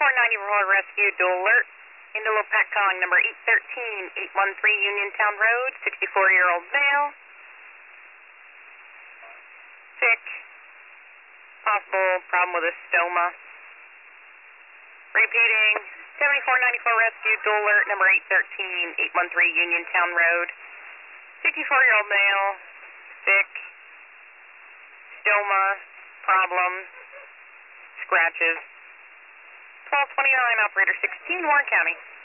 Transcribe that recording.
7494 Rescue Dual Alert. Indolo Pack calling number 813 Uniontown Road, 64-year-old male. Sick. Possible problem with a stoma. Repeating, 7494 Rescue Dual Alert number 813 Uniontown Road, 64-year-old male. Sick. Stoma. Problem. Scratches. 1229, operator 16, Warren County.